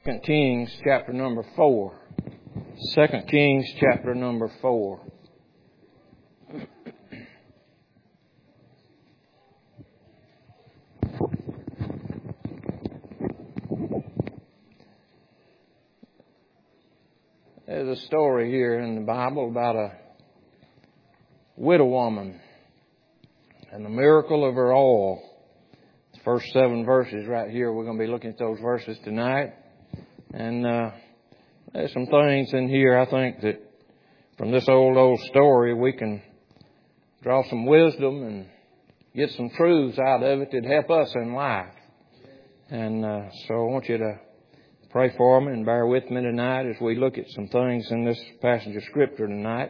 2 Kings chapter number 4. 2 Kings chapter number 4. There's a story here in the Bible about a widow woman and the miracle of her oil. The first 7 verses right here, we're going to be looking at those verses tonight. And there's some things in here I think that from this old story we can draw some wisdom and get some truths out of it that help us in life. And so I want you to pray for me and bear with me tonight as we look at some things in this passage of Scripture tonight.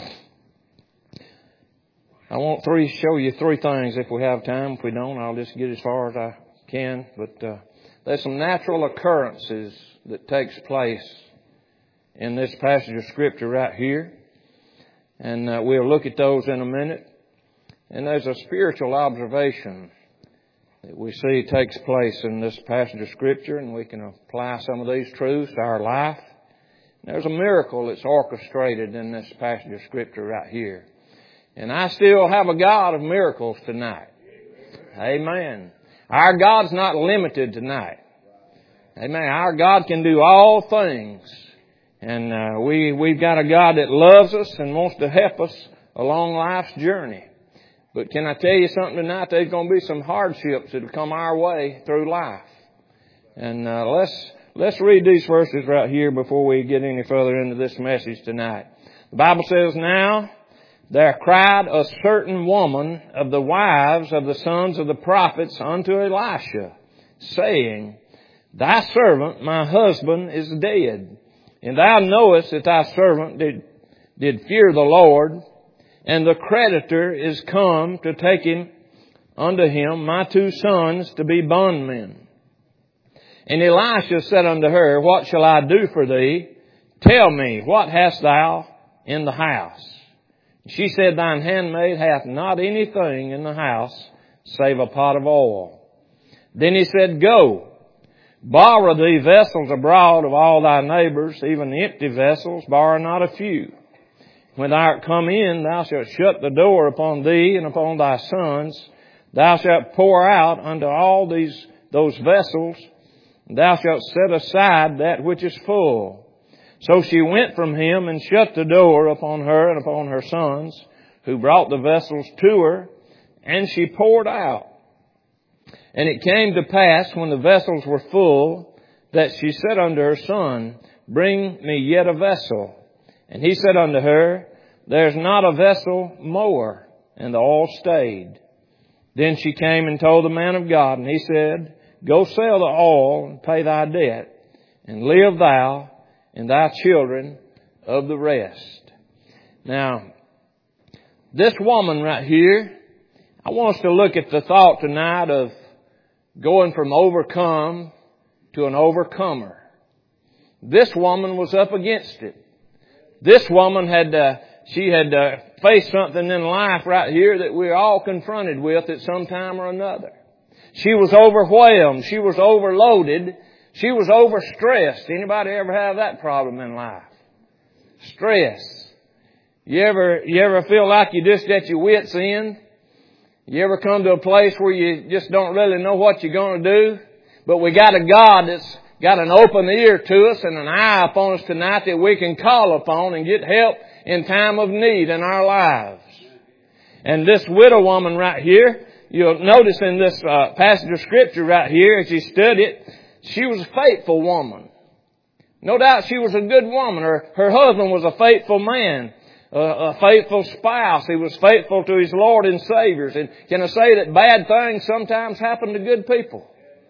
I want to show you 3 things if we have time. If we don't, I'll just get as far as I can. But there's some natural occurrences that takes place in this passage of Scripture right here. And we'll look at those in a minute. And there's a spiritual observation that we see takes place in this passage of Scripture, and we can apply some of these truths to our life. There's a miracle that's orchestrated in this passage of Scripture right here. And I still have a God of miracles tonight. Amen. Our God's not limited tonight. Amen. Our God can do all things. And we've got a God that loves us and wants to help us along life's journey. But can I tell you something tonight? There's going to be some hardships that will come our way through life. And let's read these verses right here before we get any further into this message tonight. The Bible says, "Now there cried a certain woman of the wives of the sons of the prophets unto Elisha, saying, Thy servant, my husband, is dead. And thou knowest that thy servant did fear the Lord, and the creditor is come to take him unto him, my 2 sons, to be bondmen. And Elisha said unto her, What shall I do for thee? Tell me, what hast thou in the house? She said, Thine handmaid hath not anything in the house, save a pot of oil. Then he said, Go, borrow thee vessels abroad of all thy neighbors, even the empty vessels, borrow not a few. When thou art come in, thou shalt shut the door upon thee and upon thy sons. Thou shalt pour out unto all those vessels, and thou shalt set aside that which is full. So she went from him and shut the door upon her and upon her sons, who brought the vessels to her, and she poured out. And it came to pass, when the vessels were full, that she said unto her son, Bring me yet a vessel. And he said unto her, There's not a vessel more. And the oil stayed. Then she came and told the man of God, and he said, Go sell the oil and pay thy debt, and live thou and thy children of the rest. Now, this woman right here, I want us to look at the thought tonight of going from overcome to an overcomer. This woman was up against it. This woman had faced something in life right here that we're all confronted with at some time or another. She was overwhelmed. She was overloaded. She was overstressed. Anybody ever have that problem in life? Stress. You ever feel like you just at your wits' end? You ever come to a place where you just don't really know what you're going to do? But we got a God that's got an open ear to us and an eye upon us tonight that we can call upon and get help in time of need in our lives. And this widow woman right here, you'll notice in this passage of Scripture right here, as you study it, she was a faithful woman. No doubt she was a good woman. Her husband was a faithful man, a faithful spouse. He was faithful to his Lord and Savior. And can I say that bad things sometimes happen to good people?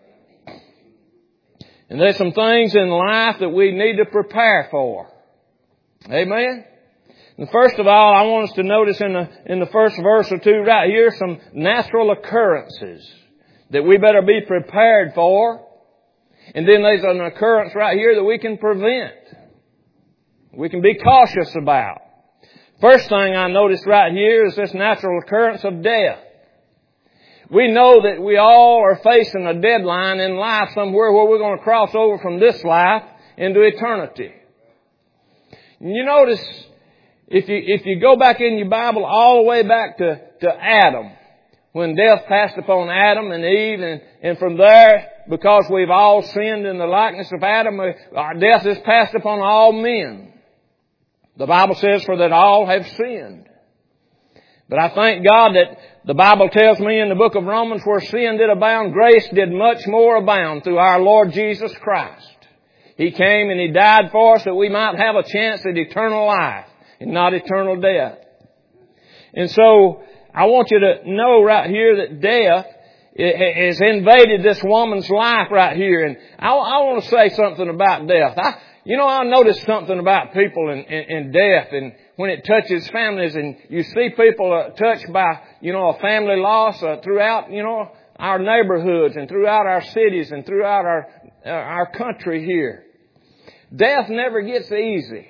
And there's some things in life that we need to prepare for. Amen? And first of all, I want us to notice in the first verse or 2 right here some natural occurrences that we better be prepared for. And then there's an occurrence right here that we can prevent. We can be cautious about. First thing I notice right here is this natural occurrence of death. we know that we all are facing a deadline in life somewhere where we're going to cross over from this life into eternity. And you notice, if you go back in your Bible all the way back to Adam, when death passed upon Adam and Eve, and from there, because we've all sinned in the likeness of Adam, our death is passed upon all men. The Bible says, for that all have sinned. But I thank God that the Bible tells me in the book of Romans, where sin did abound, grace did much more abound through our Lord Jesus Christ. He came and He died for us that we might have a chance at eternal life and not eternal death. And so, I want you to know right here that death has invaded this woman's life right here. And I want to say something about death. I noticed something about people in death, and when it touches families, and you see people touched by, a family loss throughout, our neighborhoods and throughout our cities and throughout our country here. Death never gets easy.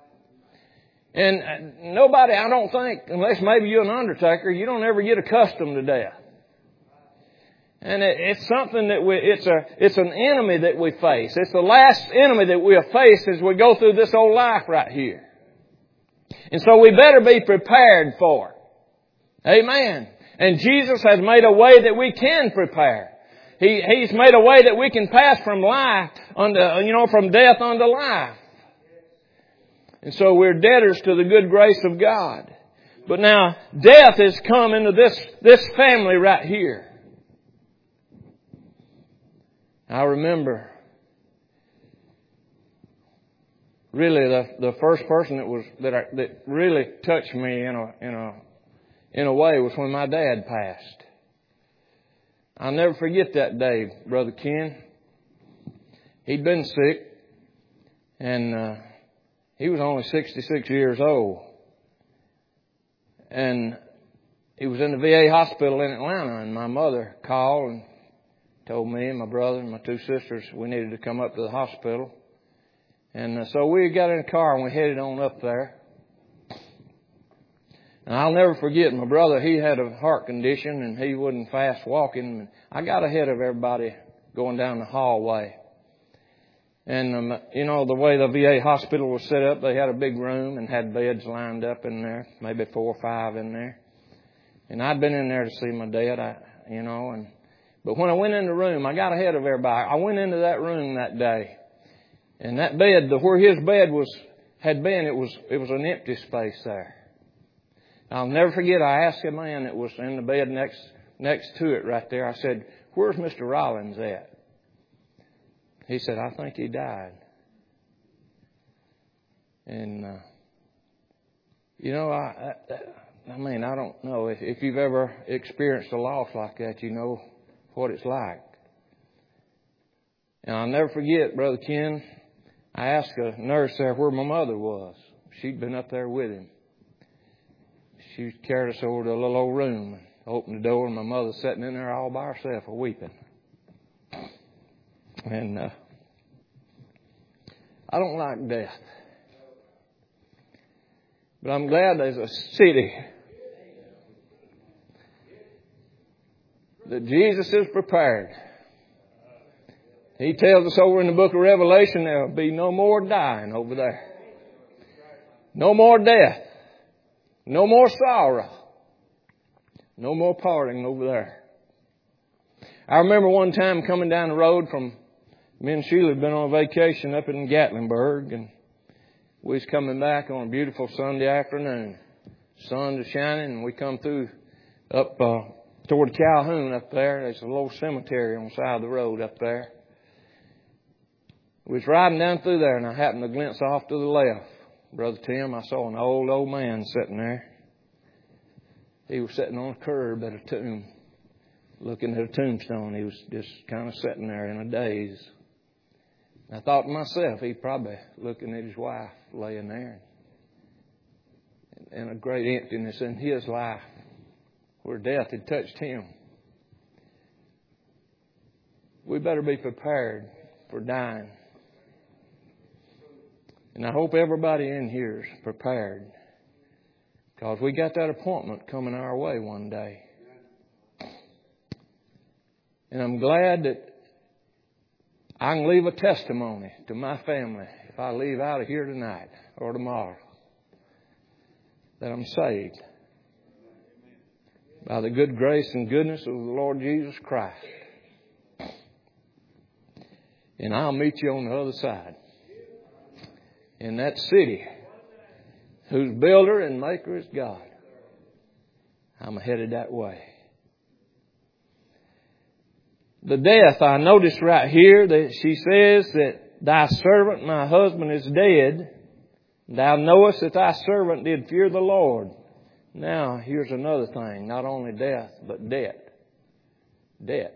And nobody, I don't think, unless maybe you're an undertaker, you don't ever get accustomed to death. And it's something that it's an enemy that we face. It's the last enemy that we'll face as we go through this old life right here. And so we better be prepared for it. Amen. And Jesus has made a way that we can prepare. He's made a way that we can pass from life from death unto life. And so we're debtors to the good grace of God. But now death has come into this family right here. I remember really the first person that really touched me in a way was when my dad passed. I'll never forget that day, Brother Ken. He'd been sick, and he was only 66 years old. And he was in the VA hospital in Atlanta, and my mother called and told me and my brother and my two sisters we needed to come up to the hospital. And so we got in the car and we headed on up there. And I'll never forget, my brother, he had a heart condition and he wasn't fast walking. I got ahead of everybody going down the hallway. And, the way the VA hospital was set up, they had a big room and had beds lined up in there, maybe 4 or 5 in there. And I'd been in there to see my dad, but when I went in the room, I got ahead of everybody. I went into that room that day. And that bed, where his bed had been, it was an empty space there. I'll never forget, I asked a man that was in the bed next to it right there. I said, "Where's Mr. Rollins at?" He said, "I think he died." And, I don't know. If you've ever experienced a loss like that, you know what it's like. And I'll never forget, Brother Ken, I asked a nurse there where my mother was. She'd been up there with him. She carried us over to a little old room and opened the door, and my mother sitting in there all by herself weeping. And I don't like death. But I'm glad there's a city that Jesus is prepared. He tells us over in the book of Revelation there will be no more dying over there. No more death. No more sorrow. No more parting over there. I remember one time coming down the road from, me and Sheila had been on a vacation up in Gatlinburg, and we was coming back on a beautiful Sunday afternoon. Sun was shining, and we come through up toward Calhoun up there. There's a little cemetery on the side of the road up there. We was riding down through there, and I happened to glimpse off to the left. Brother Tim, I saw an old man sitting there. He was sitting on a curb at a tomb, looking at a tombstone. He was just kind of sitting there in a daze. I thought to myself, he's probably looking at his wife laying there, and a great emptiness in his life where death had touched him. We better be prepared for dying. And I hope everybody in here is prepared, because we got that appointment coming our way one day. And I'm glad that I can leave a testimony to my family if I leave out of here tonight or tomorrow that I'm saved by the good grace and goodness of the Lord Jesus Christ. And I'll meet you on the other side in that city whose builder and maker is God. I'm headed that way. The death, I notice right here that she says that thy servant, my husband, is dead. Thou knowest that thy servant did fear the Lord. Now, here's another thing. Not only death, but debt. Debt.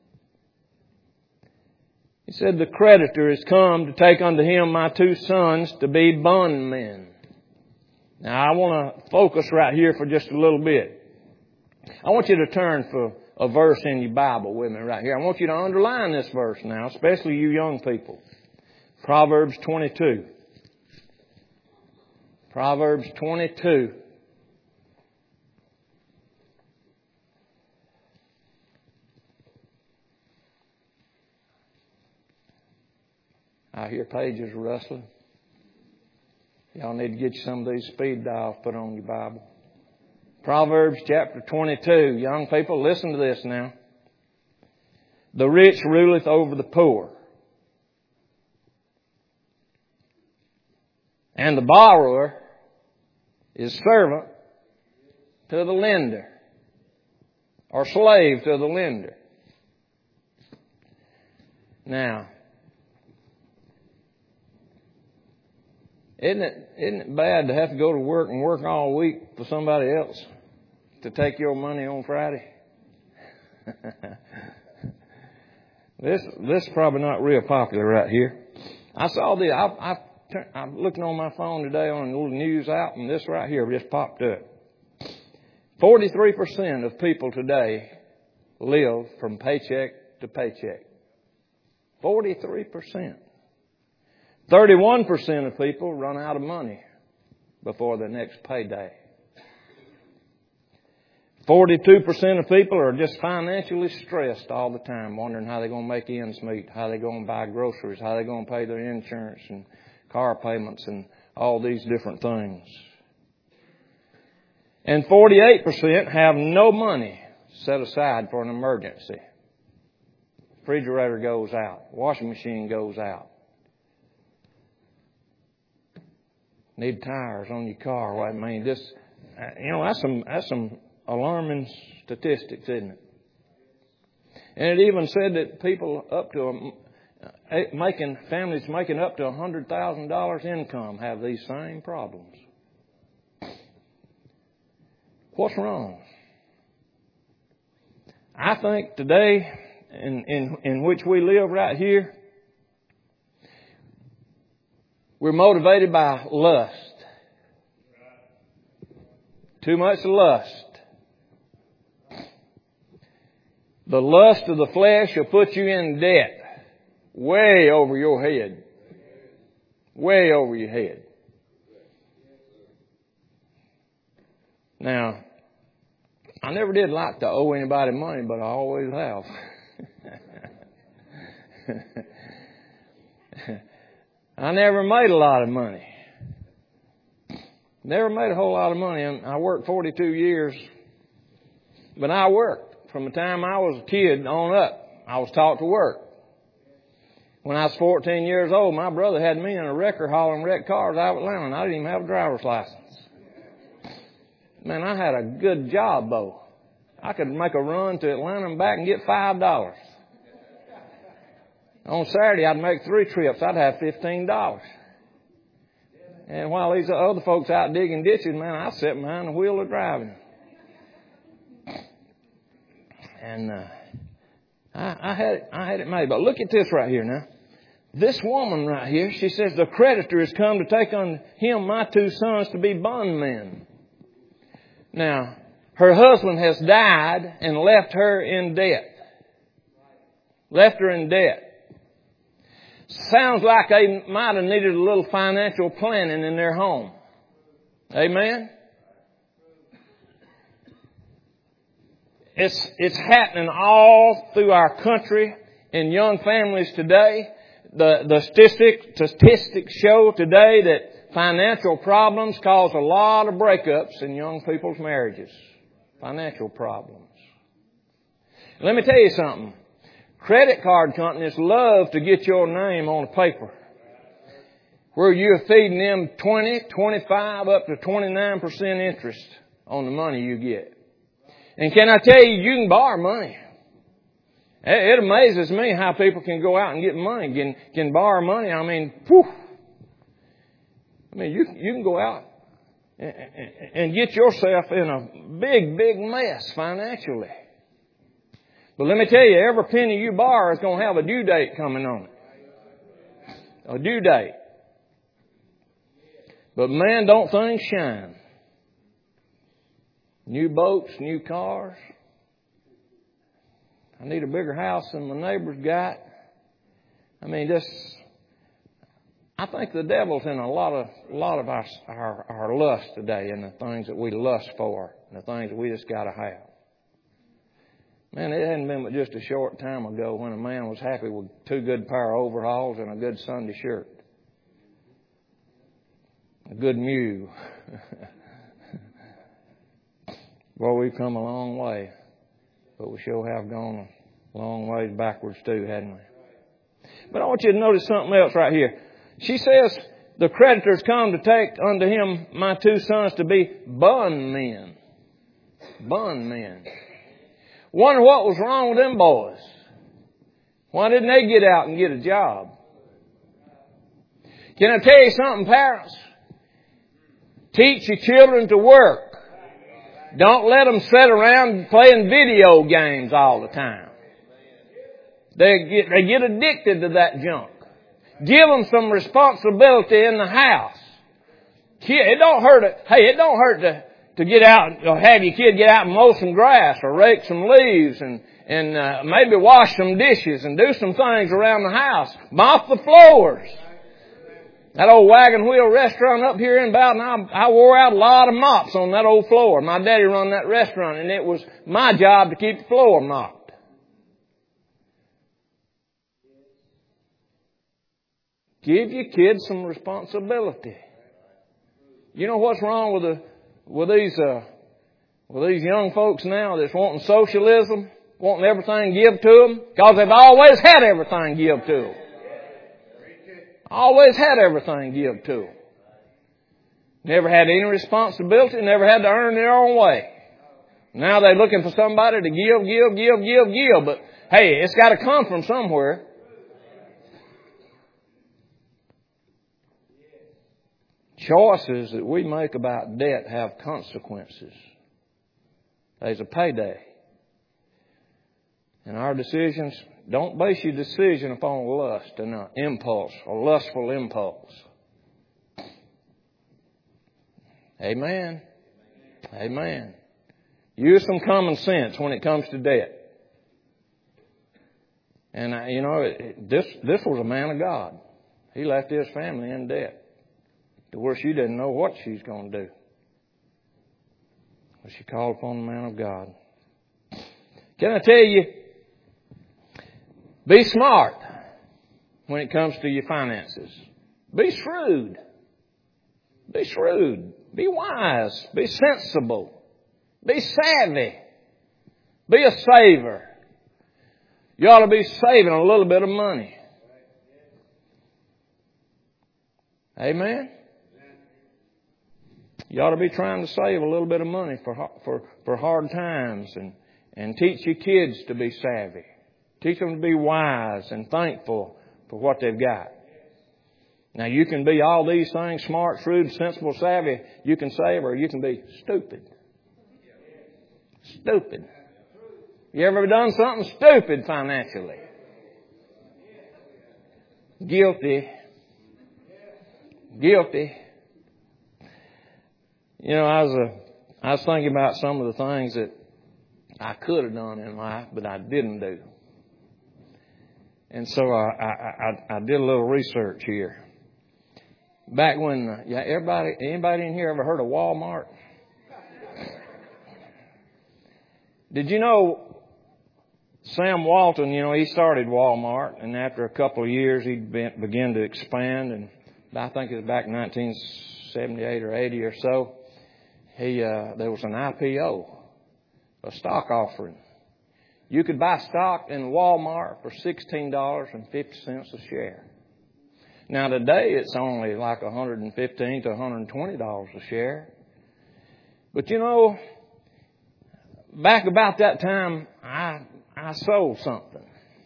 He said, the creditor is come to take unto him my 2 sons to be bondmen. Now, I want to focus right here for just a little bit. I want you to turn for a verse in your Bible with me right here. I want you to underline this verse now, especially you young people. Proverbs 22. Proverbs 22. I hear pages rustling. Y'all need to get you some of these speed dials put on your Bible. Proverbs chapter 22. Young people, listen to this now. The rich ruleth over the poor, and the borrower is servant to the lender, or slave to the lender. Now, isn't it bad to have to go to work and work all week for somebody else to take your money on Friday? This is probably not real popular right here. I saw this. I'm looking on my phone today on a little news app, and this right here just popped up. 43% of people today live from paycheck to paycheck. 43%. 31% of people run out of money before their next payday. 42% of people are just financially stressed all the time, wondering how they're going to make ends meet, how they're going to buy groceries, how they're going to pay their insurance and car payments and all these different things. And 48% have no money set aside for an emergency. Refrigerator goes out. Washing machine goes out. Need tires on your car. Well, I mean, that's some alarming statistics, isn't it? And it even said that people families making up to $100,000 income have these same problems. What's wrong? I think today, in which we live right here, we're motivated by lust. Too much lust. The lust of the flesh will put you in debt. Way over your head. Way over your head. Now, I never did like to owe anybody money, but I always have. I never made a lot of money. Never made a whole lot of money. I worked 42 years. But I worked. From the time I was a kid on up, I was taught to work. When I was 14 years old, my brother had me in a wrecker hauling wrecked cars out of Atlanta, and I didn't even have a driver's license. Man, I had a good job, though. I could make a run to Atlanta and back and get $5. On Saturday, I'd make 3 trips. I'd have $15. And while these other folks out digging ditches, man, I sat behind the wheel of driving. And I had it made. But look at this right here now. This woman right here, she says, the creditor has come to take on him my 2 sons to be bondmen. Now, her husband has died and left her in debt. Left her in debt. Sounds like they might have needed a little financial planning in their home. Amen? it's happening all through our country in young families today. The statistics show today that financial problems cause a lot of breakups in young people's marriages. Financial problems. Let me tell you something. Credit card companies love to get your name on a paper where you're feeding them 20, 25, up to 29% interest on the money you get. And can I tell you, you can borrow money. It amazes me how people can go out and get money, can borrow money. I mean, whew. I mean, you can go out and get yourself in a big, big mess financially. But let me tell you, every penny you borrow is going to have a due date coming on it. A due date. But man, don't things shine. New boats, new cars. I need a bigger house than my neighbor's got. I mean, I think the devil's in a lot of our lust today, and the things that we lust for, and the things that we just got to have. Man, it hadn't been but just a short time ago when a man was happy with 2 good pair of overalls and a good Sunday shirt. A good mew. Well, we've come a long way. But we sure have gone a long ways backwards too, hadn't we? But I want you to notice something else right here. She says, the creditors come to take unto him my 2 sons to be bondmen. Bondmen. Wonder what was wrong with them boys. Why didn't they get out and get a job? Can I tell you something, parents? Teach your children to work. Don't let them sit around playing video games all the time. They get addicted to that junk. Give them some responsibility in the house. It don't hurt to get out, or have your kid get out and mow some grass or rake some leaves and maybe wash some dishes and do some things around the house. Mop the floors. That old wagon wheel restaurant up here in Bowden, I wore out a lot of mops on that old floor. My daddy run that restaurant, and it was my job to keep the floor mopped. Give your kids some responsibility. You know what's wrong with these young folks now that's wanting socialism, wanting everything give to them? Because they've always had everything give to them. Always had everything give to them. Never had any responsibility, never had to earn their own way. Now they're looking for somebody to give. But hey, it's got to come from somewhere. Choices that we make about debt have consequences. There's a payday. And our decisions, don't base your decision upon lust and an impulse, a lustful impulse. Amen. Amen. Use some common sense when it comes to debt. And this was a man of God. He left his family in debt to where she didn't know what she's going to do. But she called upon the man of God. Can I tell you, be smart when it comes to your finances. Be shrewd. Be shrewd. Be wise. Be sensible. Be savvy. Be a saver. You ought to be saving a little bit of money. Amen? You ought to be trying to save a little bit of money for hard times and teach your kids to be savvy. Teach them to be wise and thankful for what they've got. Now you can be all these things, smart, shrewd, sensible, savvy. You can save, or you can be stupid. Stupid. You ever done something stupid financially? Guilty. Guilty. You know, I was thinking about some of the things that I could have done in life, but I didn't do. And so I did a little research here. Back when, anybody in here ever heard of Walmart? Did you know Sam Walton, he started Walmart, and after a couple of years he began to expand, and I think it was back in 1978 or 80 or so, there was an IPO, a stock offering. You could buy stock in Walmart for $16.50 a share. Now today it's only like $115 to $120 a share. But back about that time, I sold something.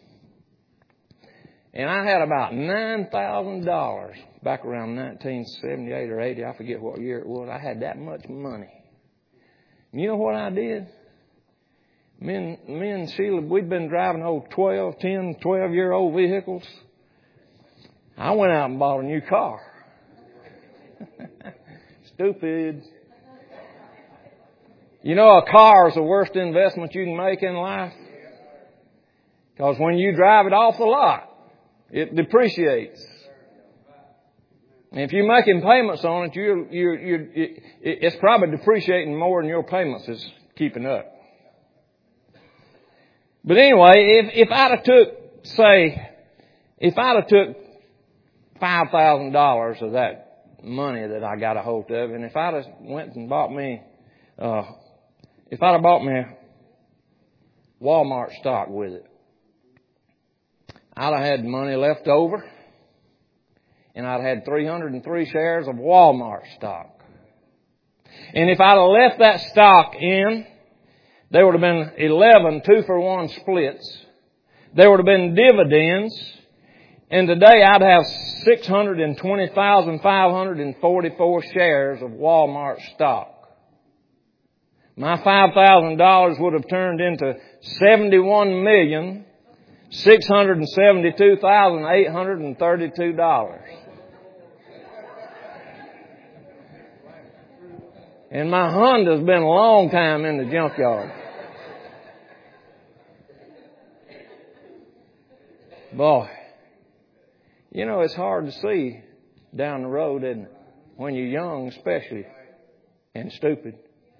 And I had about $9,000 back around 1978 or 80. I forget what year it was. I had that much money. And you know what I did? Me and Sheila, we'd been driving old 12-year-old vehicles. I went out and bought a new car. Stupid. A car is the worst investment you can make in life. Because when you drive it off the lot, it depreciates. And if you're making payments on it, it's probably depreciating more than your payments is keeping up. But anyway, if I'd have took $5,000 of that money that I got a hold of, and if I'd have went and bought me Walmart stock with it, I'd have had money left over, and I'd had 303 shares of Walmart stock. And if I'd have left that stock in, there would have been 11 2-for-1 splits. There would have been dividends. And today I'd have 620,544 shares of Walmart stock. My $5,000 would have turned into $71,672,832. And my Honda's been a long time in the junkyard. Boy, it's hard to see down the road, isn't it? When you're young especially, and stupid.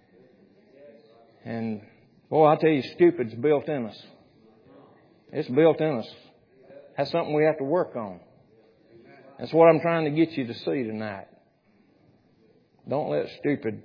And boy, I tell you, stupid's built in us. It's built in us. That's something we have to work on. That's what I'm trying to get you to see tonight. Don't let stupid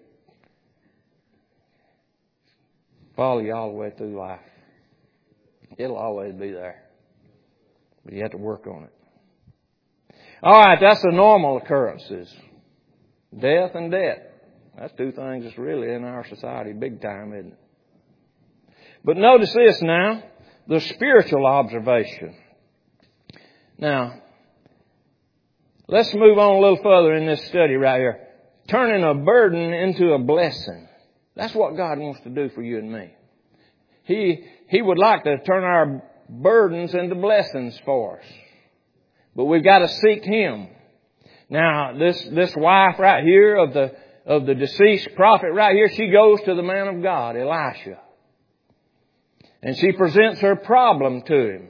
follow you all the way through life. It'll always be there. But you have to work on it. All right, that's the normal occurrences. Death and debt. That's two things that's really in our society big time, isn't it? But notice this now, the spiritual observation. Now, let's move on a little further in this study right here. Turning a burden into a blessing. That's what God wants to do for you and me. He would like to turn our burdens into blessings for us. But we've got to seek Him. Now, this wife right here of the deceased prophet right here, she goes to the man of God, Elisha. And she presents her problem to him.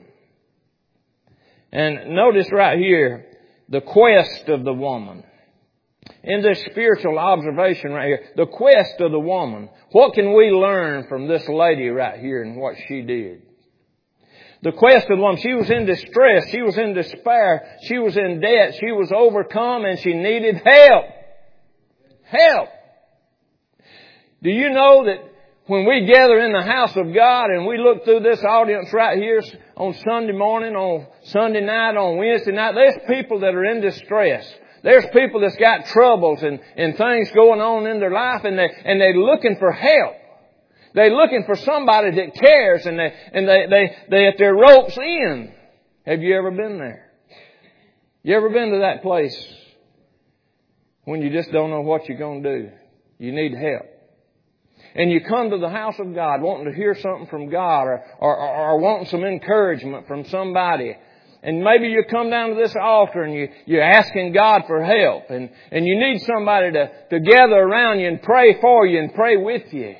And notice right here, the quest of the woman. In this spiritual observation right here, the quest of the woman. What can we learn from this lady right here and what she did? The quest of the woman. She was in distress. She was in despair. She was in debt. She was overcome and she needed help. Help. Do you know that when we gather in the house of God and we look through this audience right here on Sunday morning, on Sunday night, on Wednesday night, there's people that are in distress. There's people that's got troubles and things going on in their life and they're looking for help. They're looking for somebody that cares and they at their rope's end. Have you ever been there? You ever been to that place when you just don't know what you're going to do? You need help. And you come to the house of God wanting to hear something from God or wanting some encouragement from somebody. And maybe you come down to this altar and you're asking God for help. And you need somebody to gather around you and pray for you and pray with you.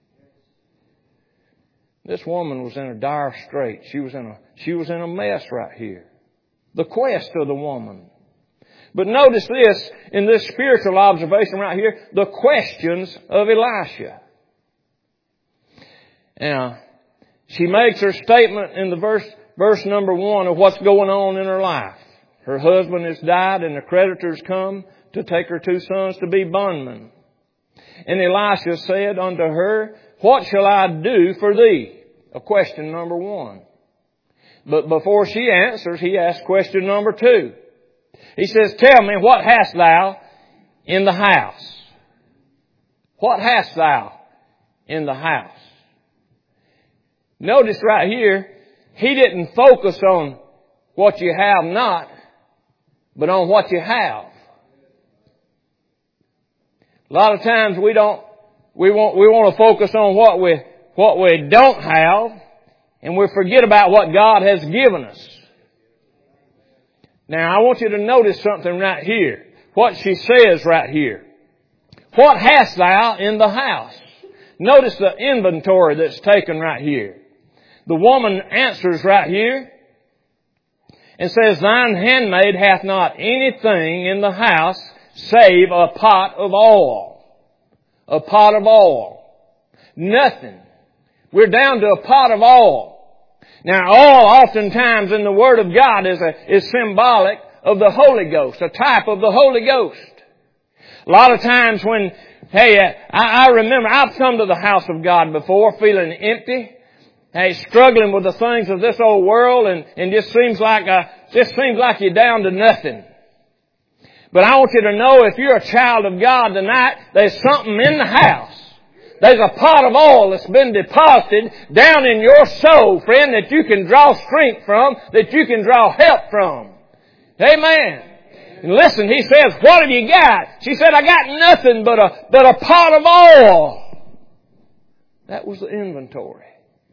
This woman was in a dire strait. She was in a mess right here. The quest of the woman. But notice this, in this spiritual observation right here, the questions of Elisha. Now, she makes her statement in the verse number 1 of what's going on in her life. Her husband has died and the creditors come to take her 2 sons to be bondmen. And Elisha said unto her, What shall I do for thee? A question number 1. But before she answers, he asks question number 2. He says, Tell me, what hast thou in the house? What hast thou in the house? Notice right here, he didn't focus on what you have not, but on what you have. A lot of times we want to focus on what we don't have, and we forget about what God has given us. Now, I want you to notice something right here. What she says right here. What hast thou in the house? Notice the inventory that's taken right here. The woman answers right here and says, Thine handmaid hath not anything in the house save a pot of oil. A pot of oil. Nothing. We're down to a pot of oil. Now, oil oftentimes in the Word of God is symbolic of the Holy Ghost, a type of the Holy Ghost. A lot of times when, I remember I've come to the house of God before feeling empty, struggling with the things of this old world, and just seems like you're down to nothing. But I want you to know, if you're a child of God tonight, there's something in the house. There's a pot of oil that's been deposited down in your soul, friend, that you can draw strength from, that you can draw help from. Amen. And listen, he says, What have you got? She said, I got nothing but a pot of oil. That was the inventory.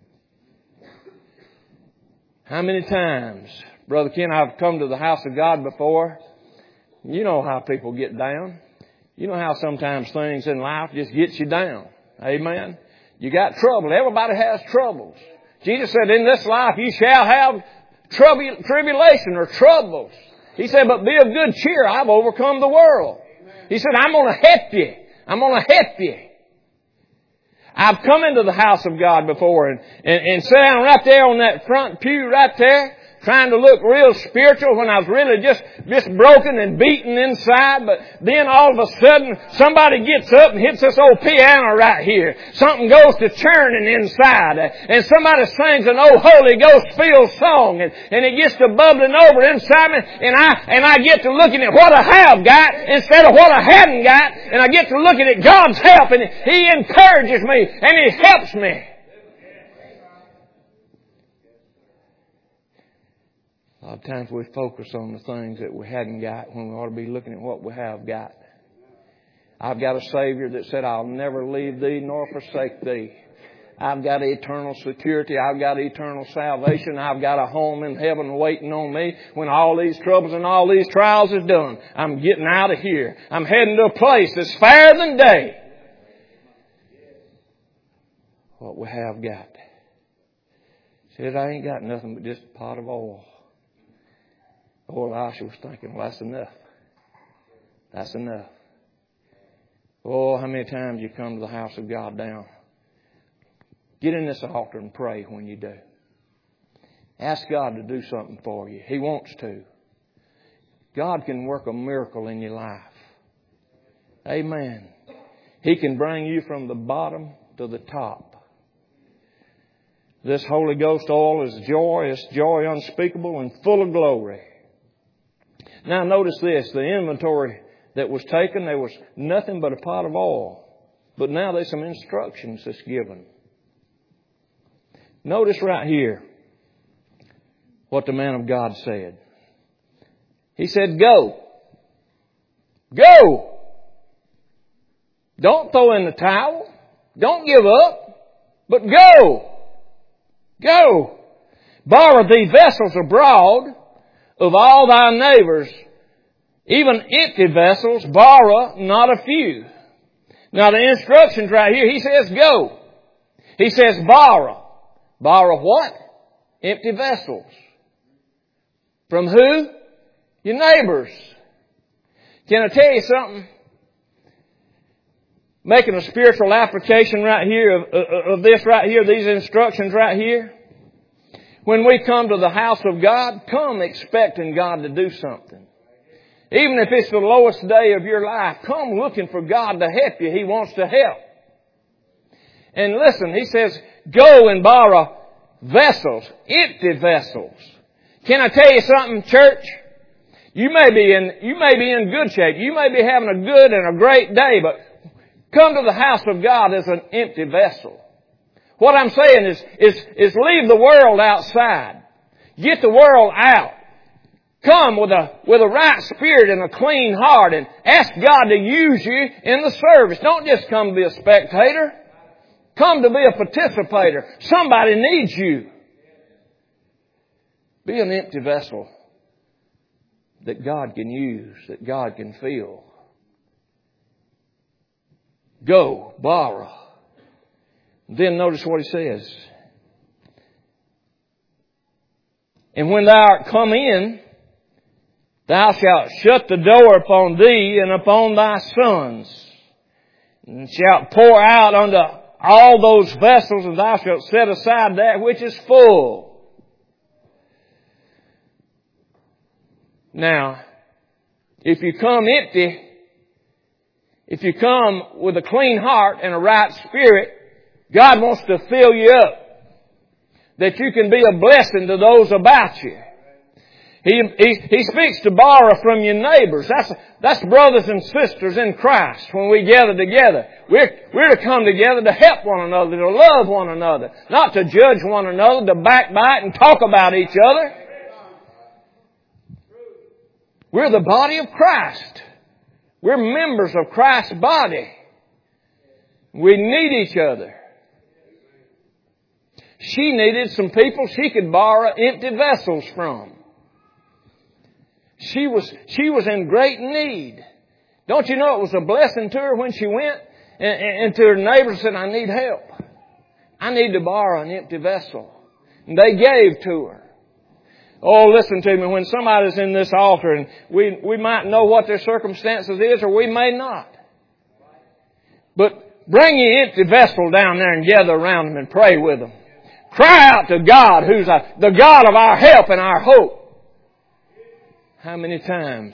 How many times, Brother Ken, I've come to the house of God before. You know how people get down. You know how sometimes things in life just get you down. Amen. You got trouble. Everybody has troubles. Jesus said, In this life you shall have tribulation or troubles. He said, But be of good cheer. I've overcome the world. He said, I'm going to help you. I'm going to help you. I've come into the house of God before and sat down right there on that front pew right there, trying to look real spiritual when I was really just broken and beaten inside. But then all of a sudden, somebody gets up and hits this old piano right here. Something goes to churning inside. And somebody sings an old Holy Ghost-filled song. And it gets to bubbling over inside me. And I get to looking at what I have got instead of what I hadn't got. And I get to looking at God's help. And He encourages me and He helps me. A lot of times we focus on the things that we hadn't got when we ought to be looking at what we have got. I've got a Savior that said, I'll never leave thee nor forsake thee. I've got eternal security. I've got eternal salvation. I've got a home in heaven waiting on me. When all these troubles and all these trials is done, I'm getting out of here. I'm heading to a place that's fairer than day. What we have got. Said, I ain't got nothing but just a pot of oil. Oh, Elisha was thinking, well, that's enough. That's enough. Oh, how many times you come to the house of God down. Get in this altar and pray when you do. Ask God to do something for you. He wants to. God can work a miracle in your life. Amen. He can bring you from the bottom to the top. This Holy Ghost oil is joy. It's joy unspeakable and full of glory. Now notice this, the inventory that was taken, there was nothing but a pot of oil. But now there's some instructions that's given. Notice right here what the man of God said. He said, Go. Go. Don't throw in the towel. Don't give up. But go. Go. Borrow thee vessels abroad of all thy neighbors, even empty vessels, borrow not a few. Now the instructions right here, he says go. He says borrow. Borrow what? Empty vessels. From who? Your neighbors. Can I tell you something? making a spiritual application right here of this right here, these instructions right here. When we come to the house of God, come expecting God to do something. Even if it's the lowest day of your life, come looking for God to help you. He wants to help. And listen, He says, go and borrow vessels, empty vessels. Can I tell you something, church? You may be in good shape. You may be having a good and a great day, but come to the house of God as an empty vessel. What I'm saying is leave the world outside. Get the world out. Come with a right spirit and a clean heart and ask God to use you in the service. Don't just come to be a spectator. Come to be a participator. Somebody needs you. Be an empty vessel that God can use, that God can fill. Go, borrow. Then notice what He says. And when thou art come in, thou shalt shut the door upon thee and upon thy sons, and shalt pour out unto all those vessels, and thou shalt set aside that which is full. Now, if you come empty, if you come with a clean heart and a right spirit, God wants to fill you up, that you can be a blessing to those about you. He speaks to borrow from your neighbors. That's brothers and sisters in Christ when we gather together. We're to come together to help one another, to love one another, not to judge one another, to backbite and talk about each other. We're the body of Christ. We're members of Christ's body. We need each other. She needed some people she could borrow empty vessels from. She was in great need. Don't you know it was a blessing to her when she went and to her neighbors and said, I need help. I need to borrow an empty vessel. And they gave to her. Oh, listen to me. When somebody's in this altar and we might know what their circumstances is or we may not. But bring your empty vessel down there and gather around them and pray with them. Cry out to God, who's the God of our help and our hope. How many times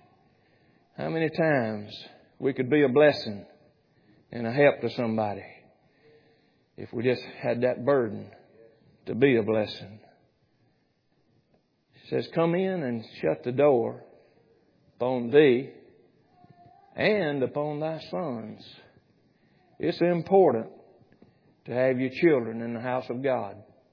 we could be a blessing and a help to somebody if we just had that burden to be a blessing. It says, come in and shut the door upon thee and upon thy sons. It's important to have your children in the house of God.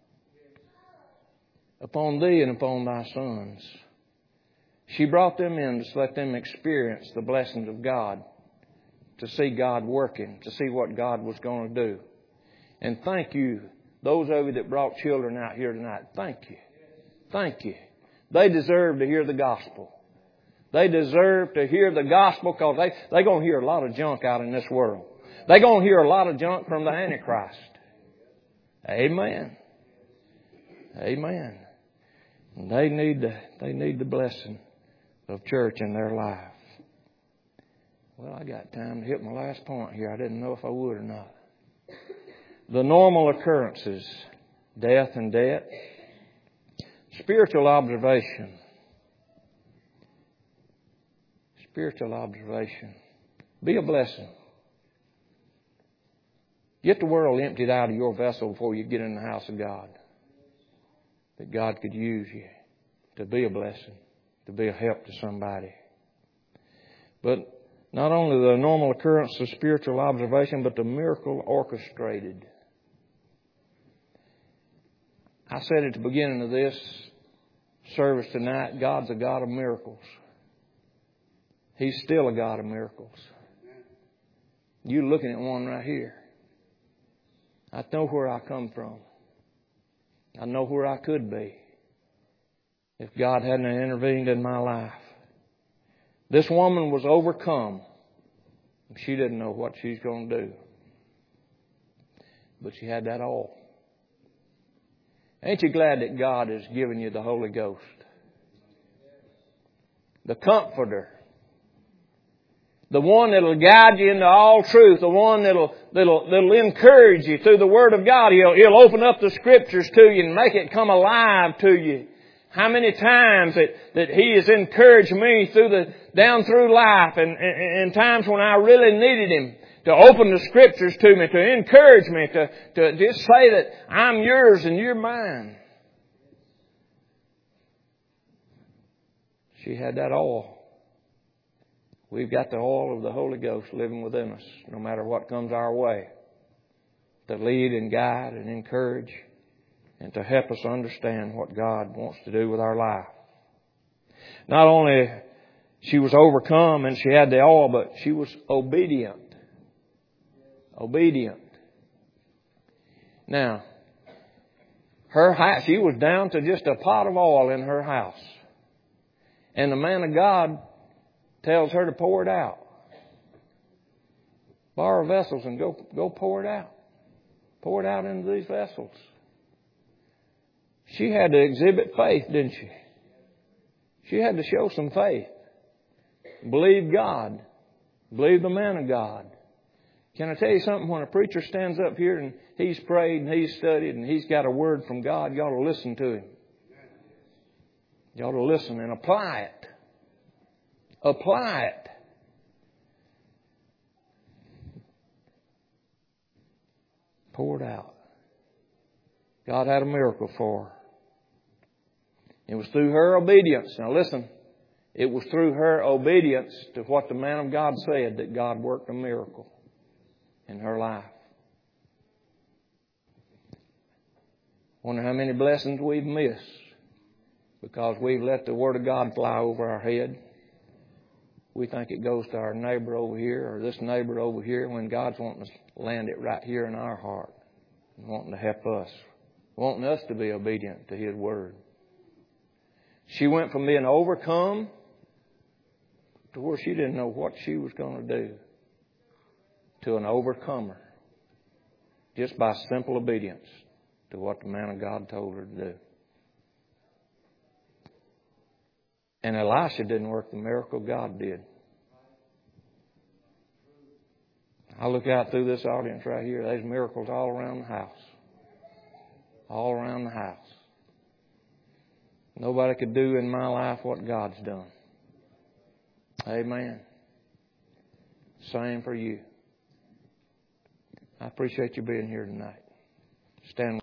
Upon thee and upon thy sons. She brought them in to let them experience the blessings of God, to see God working, to see what God was going to do. And thank you, those of you that brought children out here tonight. Thank you. Thank you. They deserve to hear the gospel. They deserve to hear the gospel because they're going to hear a lot of junk out in this world. They're going to hear a lot of junk from the Antichrist. Amen. Amen. And they need the blessing of church in their life. Well, I got time to hit my last point here. I didn't know if I would or not. The normal occurrences, death and debt. Spiritual observation. Spiritual observation. Be a blessing. Get the world emptied out of your vessel before you get in the house of God. That God could use you to be a blessing, to be a help to somebody. But not only the normal occurrence of spiritual observation, but the miracle orchestrated. I said at the beginning of this service tonight, God's a God of miracles. He's still a God of miracles. You're looking at one right here. I know where I come from. I know where I could be if God hadn't intervened in my life. This woman was overcome. She didn't know what she's going to do. But she had that oil. Ain't you glad that God has given you the Holy Ghost? The Comforter. The one that'll guide you into all truth. The one that'll encourage you through the Word of God. He'll open up the Scriptures to you and make it come alive to you. How many times that He has encouraged me down through life and times when I really needed Him to open the Scriptures to me, to encourage me, to just say that I'm yours and you're mine. She had that oil. We've got the oil of the Holy Ghost living within us, no matter what comes our way, to lead and guide and encourage and to help us understand what God wants to do with our life. Not only she was overcome and she had the oil, but she was obedient. Obedient. Now, her house, she was down to just a pot of oil in her house. And the man of God tells her to pour it out. Borrow vessels and go pour it out. Pour it out into these vessels. She had to exhibit faith, didn't she? She had to show some faith. Believe God. Believe the man of God. Can I tell you something? When a preacher stands up here and he's prayed and he's studied and he's got a word from God, you ought to listen to him. You ought to listen and apply it. Apply it. Pour it out. God had a miracle for her. It was through her obedience. Now listen, it was through her obedience to what the man of God said that God worked a miracle in her life. Wonder how many blessings we've missed because we've let the Word of God fly over our head. We think it goes to our neighbor over here or this neighbor over here when God's wanting to land it right here in our heart and wanting to help us, wanting us to be obedient to His Word. She went from being overcome to where she didn't know what she was going to do to an overcomer just by simple obedience to what the man of God told her to do. And Elisha didn't work the miracle, God did. I look out through this audience right here. There's miracles all around the house. All around the house. Nobody could do in my life what God's done. Amen. Same for you. I appreciate you being here tonight. Stand.